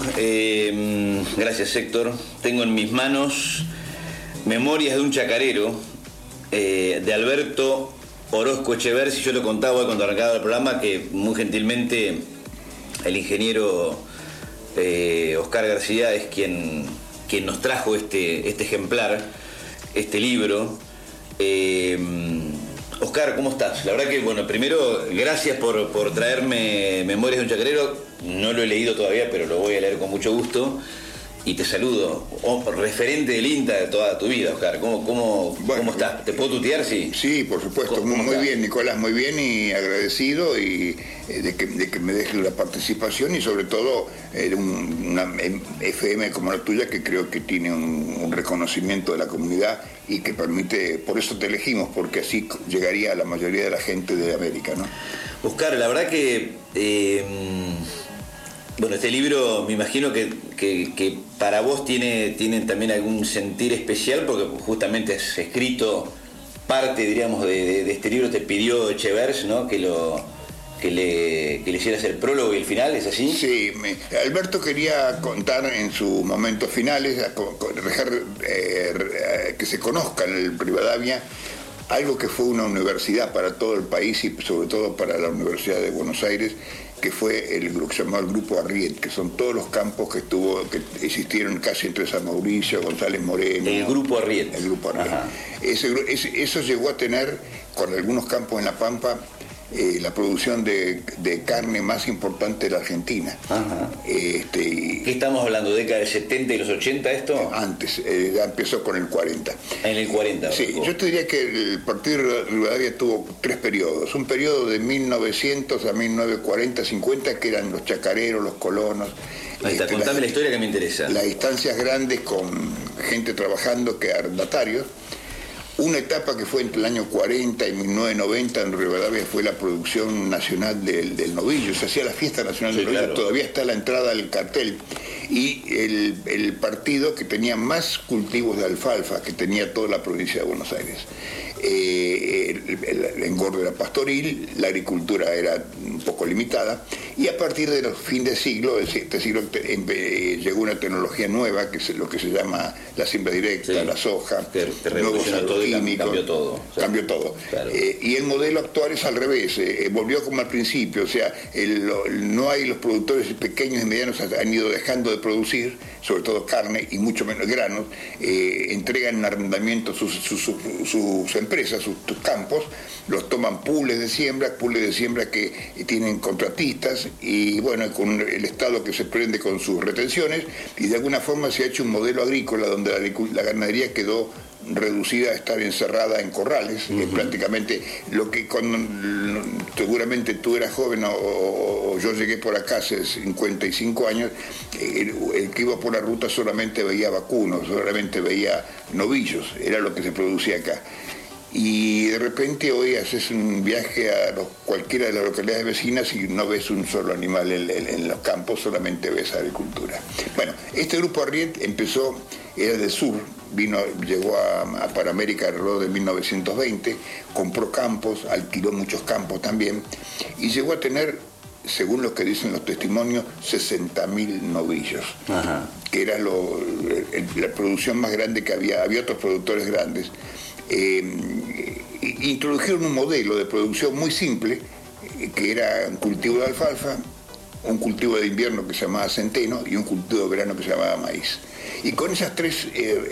Gracias, Héctor. Tengo en mis manos Memorias de un chacarero, de Alberto Orozco Echeversi. Yo lo contaba cuando arrancaba el programa que muy gentilmente el ingeniero Oscar García es quien nos trajo este ejemplar, este libro. Oscar, ¿cómo estás? La verdad que, bueno, primero, gracias por traerme Memorias de un chacarero. No lo he leído todavía, pero lo voy a leer con mucho gusto. Y te saludo, referente del INTA de toda tu vida, Oscar. ¿Cómo estás? ¿Te puedo tutear? Sí, sí, por supuesto. Muy bien, Nicolás, muy bien y agradecido y de que me dejes la participación y sobre todo una FM como la tuya que creo que tiene un reconocimiento de la comunidad y que permite, por eso te elegimos, porque así llegaría a la mayoría de la gente de América, ¿no? Oscar, la verdad que... Bueno, este libro me imagino que para vos tiene también algún sentir especial, porque justamente has escrito parte, diríamos, de este libro, te pidió Echevers, ¿no? Que le hicieras el prólogo y el final, ¿es así? Sí, Alberto quería contar en sus momentos finales, dejar que se conozca en el Rivadavia algo que fue una universidad para todo el país y sobre todo para la Universidad de Buenos Aires, que fue el grupo, se llamó el Grupo Arriet, que son todos los campos que existieron casi entre San Mauricio, González Moreno. El Grupo Arriet. El Grupo Arriet. Eso llegó a tener, con algunos campos en La Pampa, la producción de carne más importante de la Argentina. ¿Qué estamos hablando? ¿Década del 70 y los 80 esto? Antes, ya empezó con el 40. En el 40. Sí, yo te diría que el partido de Rivadavia tuvo 3 periodos. Un periodo de 1900 a 1940, 50, que eran los chacareros, los colonos. Ahí está, contame la historia que me interesa. Las instancias grandes con gente trabajando que arrendatarios. Una etapa que fue entre el año 40 y 1990 en Rivadavia fue la producción nacional del novillo. Se hacía la fiesta nacional del novillo, claro. Todavía está la entrada del cartel. Y el partido que tenía más cultivos de alfalfa que tenía toda la provincia de Buenos Aires. El engorde era pastoril, la agricultura era un poco limitada, y a partir de los fines de siglo, llegó una tecnología nueva, que es lo que se llama la siembra directa, sí, la soja, nuevos agroquímicos, cambió todo. Claro. Y el modelo actual es al revés, volvió como al principio, o sea, no hay los productores pequeños y medianos han ido dejando de producir, sobre todo carne y mucho menos granos, entregan en arrendamiento sus empresas, sus campos, los toman pools de siembra que tienen contratistas y bueno, con el Estado que se prende con sus retenciones y de alguna forma se ha hecho un modelo agrícola donde la ganadería quedó reducida a estar encerrada en corrales, prácticamente lo que seguramente tú eras joven o yo llegué por acá hace 55 años, el que iba por la ruta solamente veía vacunos, solamente veía novillos, era lo que se producía acá. Y de repente hoy haces un viaje a cualquiera de las localidades vecinas y no ves un solo animal en los campos, solamente ves agricultura. Bueno, este grupo Arriet era del sur, llegó a Panamérica alrededor de 1920, compró campos, alquiló muchos campos también, y llegó a tener, según lo que dicen los testimonios, 60.000 novillos, que era la producción más grande que había otros productores grandes. Introdujeron un modelo de producción muy simple, que era un cultivo de alfalfa, un cultivo de invierno que se llamaba centeno y un cultivo de verano que se llamaba maíz. Y con esas 3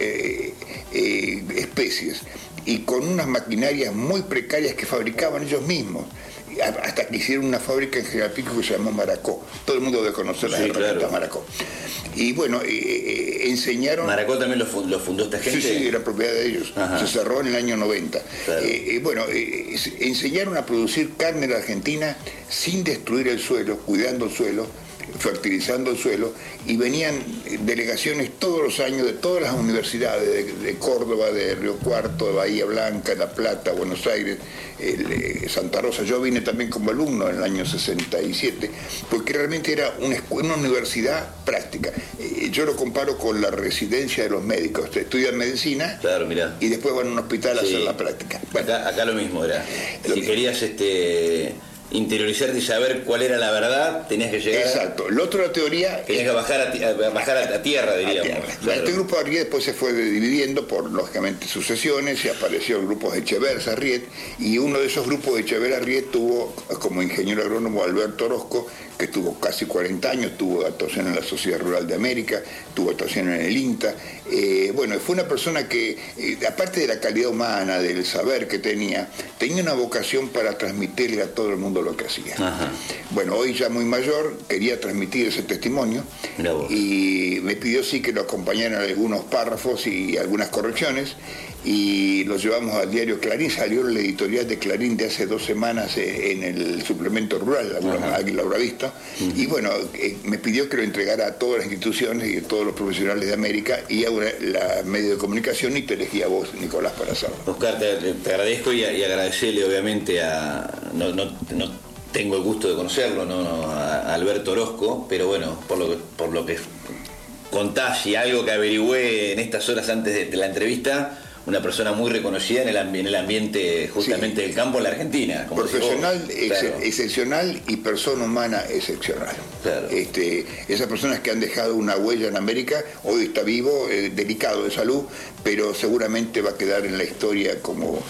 especies y con unas maquinarias muy precarias que fabricaban ellos mismos, hasta que hicieron una fábrica en General Pico que se llamó Maracó. Todo el mundo debe conocer las herramientas Maracó. Y bueno, enseñaron... ¿Maracó también lo fundó esta gente? Sí, era propiedad de ellos. Se cerró en el año 90. Claro. Enseñaron a producir carne en la Argentina sin destruir el suelo, cuidando el suelo, fertilizando el suelo, y venían delegaciones todos los años de todas las universidades, de Córdoba, de Río Cuarto, de Bahía Blanca, La Plata, Buenos Aires, Santa Rosa. Yo vine también como alumno en el año 67, porque realmente era una universidad práctica. Yo lo comparo con la residencia de los médicos. Estudian medicina, claro, mirá, y después van a un hospital a hacer la práctica. Bueno, acá lo mismo era. Si querías interiorizarte y saber cuál era la verdad, tenías que llegar. Exacto. La otra teoría. Tenías que bajar a tierra, diríamos. Tierra. Claro. Este grupo de Arriet después se fue dividiendo por, lógicamente, sucesiones, y apareció el grupo de Echeverri-Arriet, y uno de esos grupos de Echeverri-Arriet tuvo como ingeniero agrónomo Alberto Orozco, que tuvo casi 40 años, tuvo actuación en la Sociedad Rural de América, tuvo actuación en el INTA. Bueno, fue una persona que, aparte de la calidad humana, del saber que tenía una vocación para transmitirle a todo el mundo lo que hacía. Ajá. Bueno, hoy ya muy mayor, quería transmitir ese testimonio y me pidió sí que lo acompañaran algunos párrafos y algunas correcciones, y lo llevamos al diario Clarín. Salió la editorial de Clarín de hace 2 semanas en el suplemento rural, Águila Bravista, y bueno, me pidió que lo entregara a todas las instituciones y a todos los profesionales de América y a la medio de comunicación, y te elegí a vos, Nicolás, para hacerlo. Oscar, te agradezco y agradecerle obviamente no tengo el gusto de conocerlo, a Alberto Orozco, pero bueno, por lo que contás y algo que averigüé en estas horas antes de la entrevista, una persona muy reconocida en el ambiente justamente del campo en la Argentina. Como profesional, claro. Excepcional, y persona humana excepcional. Claro. Esas personas que han dejado una huella en América, hoy está vivo, delicado de salud, pero seguramente va a quedar en la historia como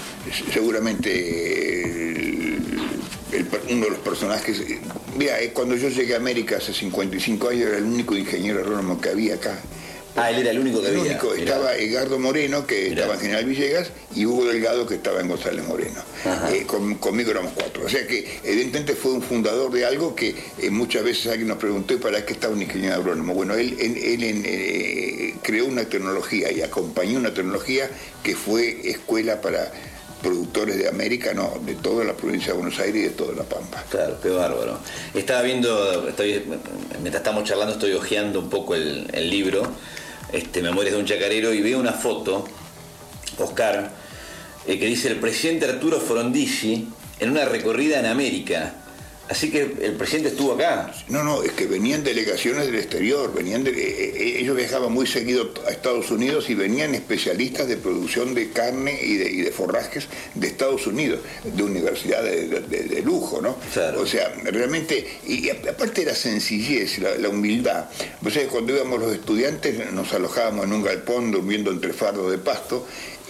seguramente uno de los personajes. Mira, cuando yo llegué a América hace 55 años, era el único ingeniero agrónomo que había acá. Ah, él era el único que había. Único. Estaba Edgardo Moreno, que estaba en General Villegas, y Hugo Delgado, que estaba en González Moreno. Conmigo éramos 4. O sea que evidentemente fue un fundador de algo que muchas veces alguien nos preguntó, ¿y para qué está un ingeniero agrónomo? Bueno, él creó una tecnología y acompañó una tecnología que fue escuela para productores de América, no, de toda la provincia de Buenos Aires y de toda la Pampa. Claro, qué bárbaro. Estaba viendo, mientras estamos charlando, estoy hojeando un poco el libro, Memorias de un Chacarero, y veo una foto, Oscar, que dice: el presidente Arturo Frondizi en una recorrida en América. Así que el presidente estuvo acá. No, es que venían delegaciones del exterior, ellos viajaban muy seguido a Estados Unidos, y venían especialistas de producción de carne y de forrajes de Estados Unidos, de universidades de lujo, ¿no? Claro. O sea, realmente, y aparte de la sencillez, la humildad. O sea, cuando íbamos los estudiantes nos alojábamos en un galpón durmiendo entre fardos de pasto,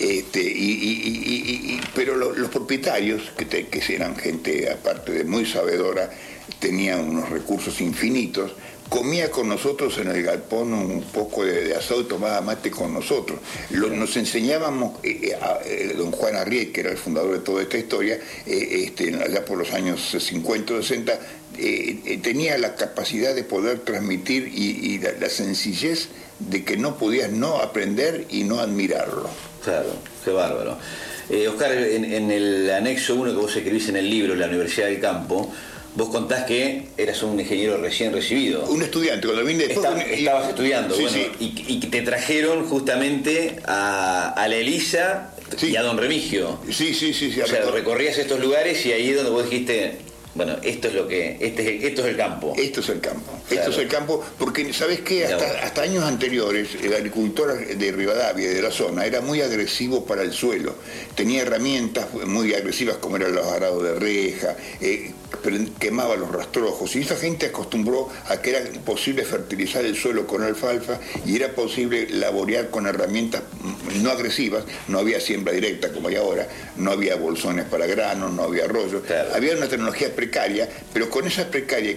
pero los propietarios, que eran gente aparte de muy sabedora, tenían unos recursos infinitos, comía con nosotros en el galpón un poco de asado y tomaba mate con nosotros. Nos enseñábamos, don Juan Arriet, que era el fundador de toda esta historia, allá por los años 50 o 60, tenía la capacidad de poder transmitir y la sencillez de que no podías no aprender y no admirarlo. Claro, qué bárbaro. Oscar, en el anexo 1 que vos escribís en el libro, La Universidad del Campo, vos contás que eras un ingeniero recién recibido. Un estudiante, cuando vine después... Estabas estudiando, sí, bueno, sí. Y te trajeron justamente a la Elisa, sí, y a Don Remigio. Sí. O sea, recorrías estos lugares y ahí es donde vos dijiste... Bueno, esto es el campo. Esto es el campo. Claro. Esto es el campo, porque ¿sabés qué? Hasta años anteriores, el agricultor de Rivadavia, de la zona, era muy agresivo para el suelo. Tenía herramientas muy agresivas, como eran los arados de reja, quemaba los rastrojos, y esa gente acostumbró a que era posible fertilizar el suelo con alfalfa, y era posible laborear con herramientas no agresivas. No había siembra directa como hay ahora, no había bolsones para granos, no había rollos. Claro. Había una tecnología precaria, pero con esa precaria y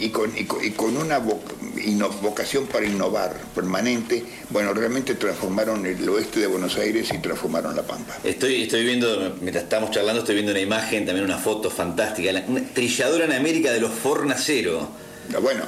con una vocación para innovar permanente, bueno, realmente transformaron el oeste de Buenos Aires y transformaron La Pampa. Estoy viendo, mientras estamos charlando, estoy viendo una imagen, también una foto fantástica, una trilladora en América de los Fornaceros. Bueno,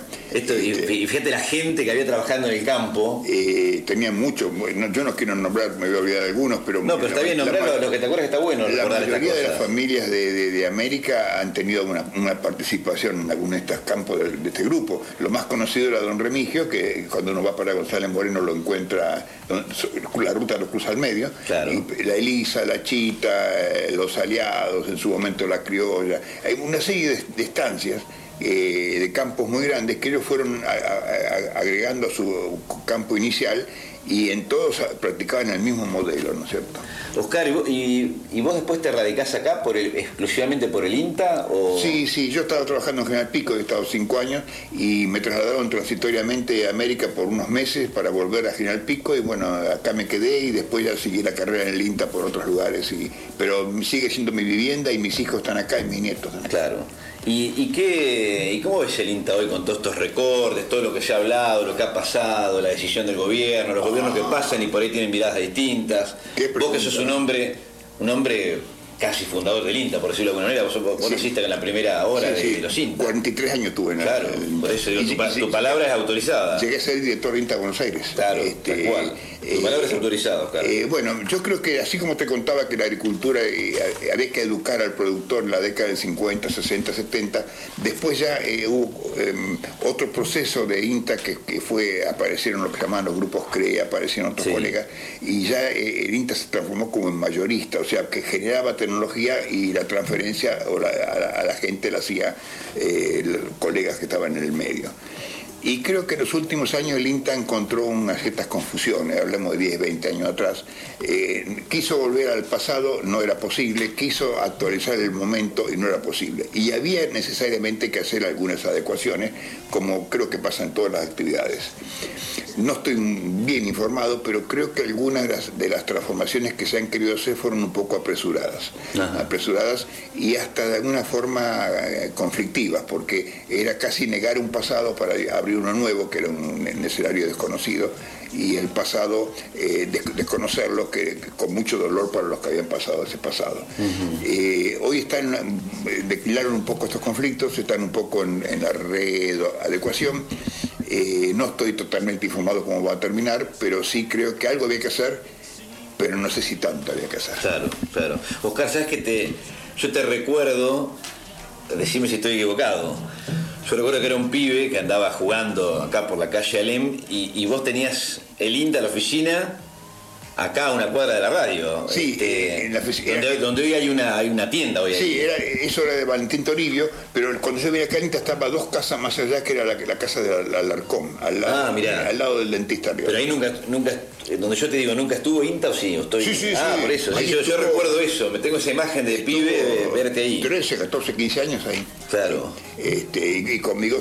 y fíjate la gente que había trabajando en el campo. Tenía mucho, yo no quiero nombrar, me voy a olvidar de algunos, pero... No, pero está bien nombrar lo que te acuerdas que está bueno. La mayoría de las familias de América han tenido una participación en algunos de estos campos de este grupo. Lo más conocido era Don Remigio, que cuando uno va para González Moreno lo encuentra, la ruta lo cruza al medio. Claro. Y la Elisa, la Chita, los Aliados, en su momento la Criolla. Hay una serie de estancias de campos muy grandes que ellos fueron agregando a su campo inicial, y en todos practicaban el mismo modelo, ¿no es cierto? Oscar, ¿y vos después te radicás acá exclusivamente por el INTA? ¿O? Sí, yo estaba trabajando en General Pico, he estado 5 años, y me trasladaron transitoriamente a América por unos meses para volver a General Pico, y bueno, acá me quedé, y después ya seguí la carrera en el INTA por otros lugares, pero sigue siendo mi vivienda, y mis hijos están acá, y mis nietos están acá. Claro. ¿Y cómo ves el INTA hoy con todos estos recortes, todo lo que se ha hablado, lo que ha pasado, la decisión del gobierno, los gobiernos que pasan y por ahí tienen miradas distintas? Vos que sos un hombre casi fundador del INTA, por decirlo de alguna manera, vos naciste en la primera hora de los INTA. 43 años tuve en el Claro, por eso digo, tu palabra es autorizada. Llegué a ser director de INTA Buenos Aires. Claro, tal cual. Tu palabra es autorizada, Oscar. Bueno, yo creo que así como te contaba que la agricultura había que educar al productor en la década del 50, 60, 70, después ya hubo otro proceso de INTA que aparecieron lo que llamaban los grupos CRE, aparecieron otros colegas, y ya el INTA se transformó como en mayorista, o sea, que generaba tecnología, y la transferencia a la gente la hacía los colegas que estaban en el medio. Y creo que en los últimos años el INTA encontró unas ciertas confusiones, hablamos de 10, 20 años atrás. Quiso volver al pasado, no era posible, quiso actualizar el momento y no era posible. Y había necesariamente que hacer algunas adecuaciones, como creo que pasa en todas las actividades. No estoy bien informado, pero creo que algunas de las transformaciones que se han querido hacer fueron un poco apresuradas. Apresuradas y hasta de alguna forma conflictivas, porque era casi negar un pasado para abrir uno nuevo, que era un escenario desconocido, y el pasado desconocerlo, que con mucho dolor para los que habían pasado ese pasado. Hoy declinaron un poco estos conflictos, están un poco en la readecuación. No estoy totalmente informado cómo va a terminar, pero sí creo que algo había que hacer, pero no sé si tanto había que hacer. Claro. Oscar, ¿sabes qué? Yo te recuerdo, decime si estoy equivocado, yo recuerdo que era un pibe que andaba jugando acá por la calle Alem, y vos tenías el INTA, la oficina, acá a una cuadra de la radio. Sí, en la donde hoy hay una tienda. Sí, eso era de Valentín Toribio, pero cuando yo venía acá el INTA estaba 2 casas más allá, que era la casa del Alarcón, al lado del dentista. Pero ahí nunca, donde yo te digo, ¿nunca estuvo INTA o sí? Sí. Por eso. Sí, yo recuerdo eso, me tengo esa imagen de pibe de verte ahí. 13, 14, 15 años ahí. Claro. Y conmigo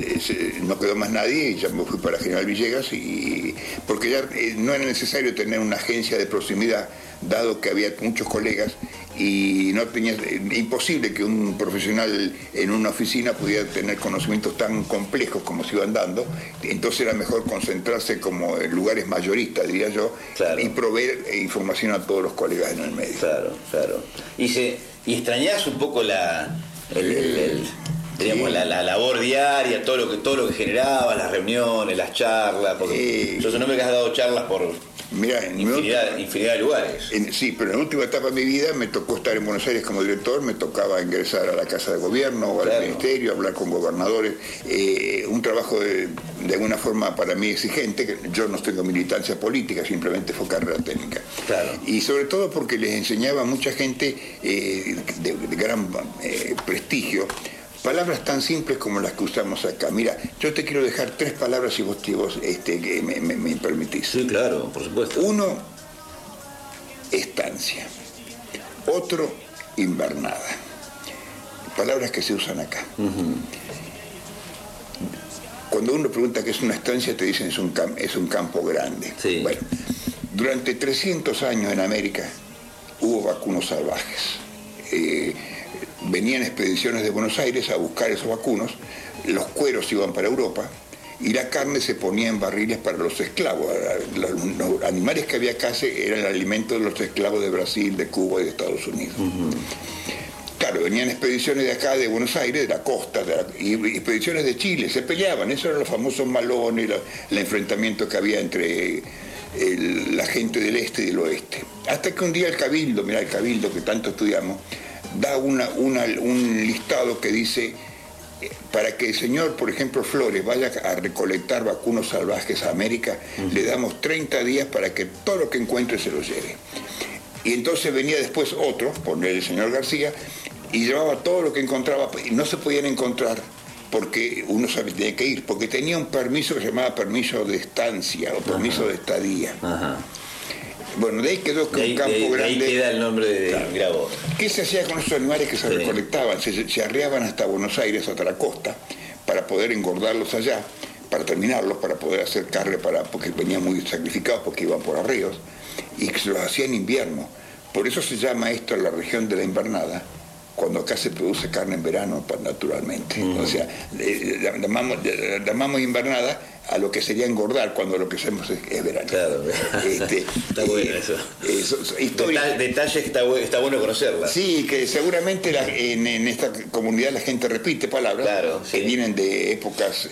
no quedó más nadie, y ya me fui para General Villegas, porque ya no era necesario tener una agencia de proximidad, dado que había muchos colegas, y imposible que un profesional en una oficina pudiera tener conocimientos tan complejos como se iban dando. Entonces era mejor concentrarse como en lugares mayoristas, diría yo, y proveer información a todos los colegas en el medio. Claro. Y extrañás un poco la labor diaria, todo lo que generaba, las reuniones, las charlas, porque yo soy un hombre que has dado charlas por infinidad de lugares. Sí, pero en la última etapa de mi vida me tocó estar en Buenos Aires como director, me tocaba ingresar a la Casa de Gobierno o al Ministerio, hablar con gobernadores, un trabajo de alguna forma para mí exigente, que yo no tengo militancia política, simplemente fue carrera técnica. Y sobre todo porque les enseñaba a mucha gente de gran prestigio palabras tan simples como las que usamos acá. Mira, yo te quiero dejar 3 palabras si vos que me permitís. Sí, claro, por supuesto. 1, estancia. Otro, invernada. Palabras que se usan acá. Cuando uno pregunta qué es una estancia, te dicen es un campo grande. Sí. Bueno, durante 300 años en América hubo vacunos salvajes. Venían expediciones de Buenos Aires a buscar esos vacunos, los cueros iban para Europa y la carne se ponía en barriles para los esclavos. Los animales que había acá eran el alimento de los esclavos de Brasil, de Cuba y de Estados Unidos. Claro, venían expediciones de acá, de Buenos Aires, de la costa, y expediciones de Chile, se peleaban, esos eran los famosos malones, el enfrentamiento que había entre la gente del este y del oeste. Hasta que un día el Cabildo que tanto estudiamos, da un listado que dice, para que el señor, por ejemplo, Flores, vaya a recolectar vacunos salvajes a América, le damos 30 días para que todo lo que encuentre se lo lleve. Y entonces venía después otro, por el señor García, y llevaba todo lo que encontraba, y no se podían encontrar porque uno sabía que tenía que ir, porque tenía un permiso que se llamaba permiso de estancia o permiso de estadía. Ajá. Bueno, de ahí quedó que un campo grande. De ahí queda el nombre de Grabo. ¿Qué se hacía con esos animales que se recolectaban? Se arreaban hasta Buenos Aires, hasta la costa, para poder engordarlos allá, para terminarlos, para poder hacer carne, porque venían muy sacrificados porque iban por arreos, y que se los hacía en invierno. Por eso se llama esto la región de la invernada, cuando acá se produce carne en verano naturalmente. O sea, llamamos invernada a lo que sería engordar cuando lo que hacemos es verano. Claro. Está bueno eso. Detalles que está bueno conocerla. Sí, que seguramente en esta comunidad la gente repite palabras que vienen de épocas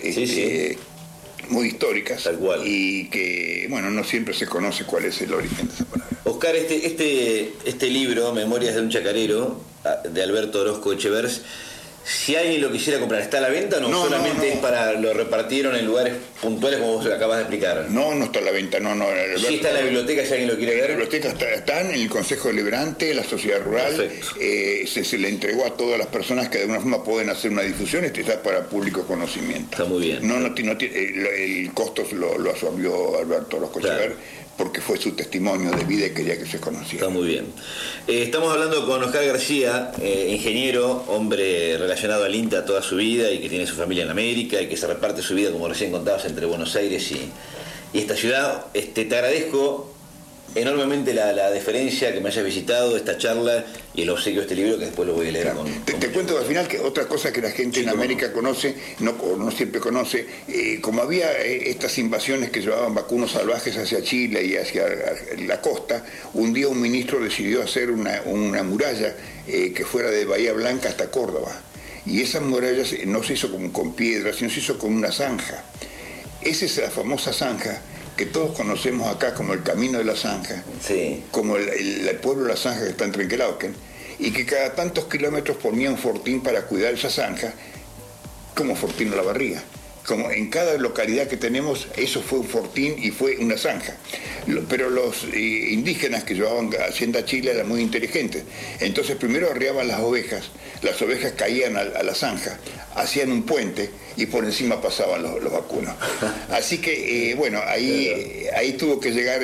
muy históricas. Tal cual. Y que, bueno, no siempre se conoce cuál es el origen de esa palabra. Oscar, este libro, Memorias de un chacarero, de Alberto Orozco Echevers, si alguien lo quisiera comprar, ¿está a la venta o no? ¿Solamente es para lo repartieron en lugares puntuales como vos acabas de explicar? No está a la venta, no. Sí está en la biblioteca, si alguien lo quiere ver. La biblioteca está en el Consejo Deliberante, la Sociedad Rural. Se le entregó a todas las personas que de alguna forma pueden hacer una difusión, está para público conocimiento. Está muy bien. El costo lo absorbió Alberto Orozco Echevers, porque fue su testimonio de vida y quería que se conociera. Está muy bien. Estamos hablando con Oscar García, ingeniero, hombre relacionado al INTA toda su vida y que tiene su familia en América y que se reparte su vida, como recién contabas, entre Buenos Aires y esta ciudad. Te agradezco enormemente la deferencia que me hayas visitado, esta charla y el obsequio de este libro que después lo voy a leer. Te cuento al final que otra cosa que la gente en América conoce, no siempre conoce, como había estas invasiones que llevaban vacunos salvajes hacia Chile y hacia la costa, un día un ministro decidió hacer una muralla que fuera de Bahía Blanca hasta Córdoba. Y esa muralla no se hizo con piedras, sino se hizo con una zanja. Esa es la famosa zanja que todos conocemos acá como el Camino de la Zanja, como el pueblo de la Zanja que está en Trenquelauquen, y que cada tantos kilómetros ponía un fortín para cuidar esa zanja, como Fortín de la Barriga. Como en cada localidad que tenemos, eso fue un fortín y fue una zanja. Pero los indígenas que llevaban Hacienda a Chile eran muy inteligentes. Entonces primero arriaban las ovejas caían a la zanja, hacían un puente y por encima pasaban los vacunos. Así que, bueno, ahí tuvo que llegar,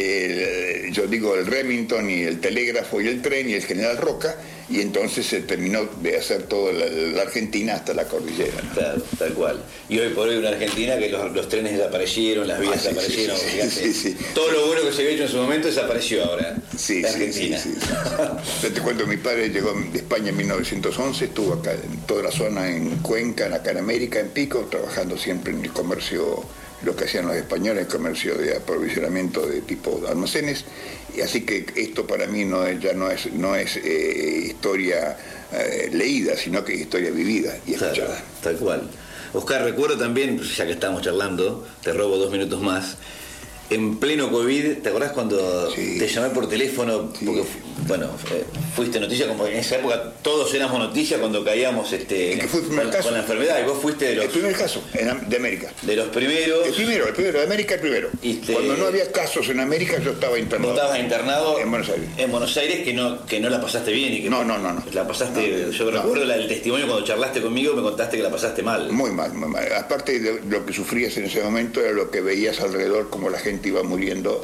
yo digo, el Remington y el telégrafo y el tren y el general Roca, y entonces se terminó de hacer toda la Argentina hasta la cordillera, ¿no? Claro, tal cual. Y hoy por hoy una Argentina que los trenes desaparecieron, las vías desaparecieron. Sí. Todo lo bueno que se había hecho en su momento desapareció ahora. Sí. Yo te cuento, mi padre llegó de España en 1911, estuvo acá en toda la zona, en Cuenca, acá en América, en Pico, trabajando siempre en el comercio, lo que hacían los españoles, el comercio de aprovisionamiento de tipo de almacenes, y así que esto para mí ya no es historia leída, sino que es historia vivida y escuchada. Tal cual. Oscar, recuerdo también, ya que estábamos charlando, te robo 2 minutos más, en pleno COVID, ¿te acordás cuando te llamé por teléfono? Sí. Porque, bueno, fuiste noticia, como en esa época todos éramos noticia cuando caíamos con la enfermedad, y vos fuiste de los... El primer caso de América. De los primeros... El primero, de América el primero. Cuando no había casos en América, yo estaba internado. Vos estabas internado en Buenos Aires. En Buenos Aires, que no la pasaste bien. Y que no. La pasaste... Yo recuerdo el testimonio cuando charlaste conmigo, me contaste que la pasaste mal. Muy mal. Aparte de lo que sufrías en ese momento, era lo que veías alrededor, como la gente iba muriendo,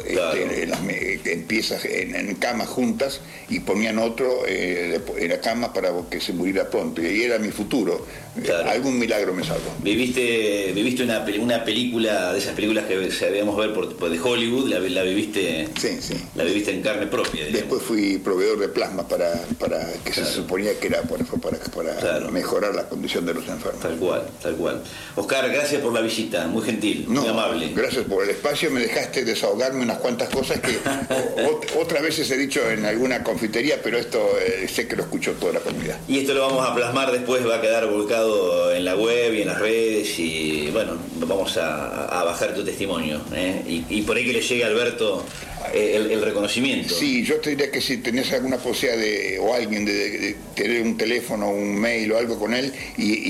en piezas, en camas juntas, y ponían otro en la cama para que se muriera pronto, y era mi futuro. Algún milagro me salvó. Viviste una película, de esas películas que sabíamos ver de Hollywood, la viviste. Sí. La viviste en carne propia, digamos. Después fui proveedor de plasma para que se suponía que era para mejorar la condición de los enfermos. Tal cual. Oscar, gracias por la visita, muy gentil, muy amable. Gracias por el espacio, me dejaste desahogarme unas cuantas cosas que otras veces he dicho en alguna confitería, pero esto sé que lo escuchó toda la comunidad. Y esto lo vamos a plasmar después, va a quedar volcado en la web y en las redes, y bueno, vamos a bajar tu testimonio, y por ahí que le llegue a Alberto el reconocimiento. Sí, yo te diría que si tenés alguna posibilidad o alguien de tener un teléfono, un mail o algo con él,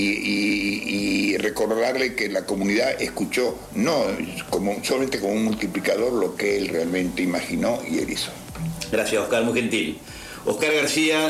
y recordarle que la comunidad escuchó, no solamente como un multiplicador, lo que él realmente imaginó y él hizo. Gracias, Oscar, muy gentil. Oscar García.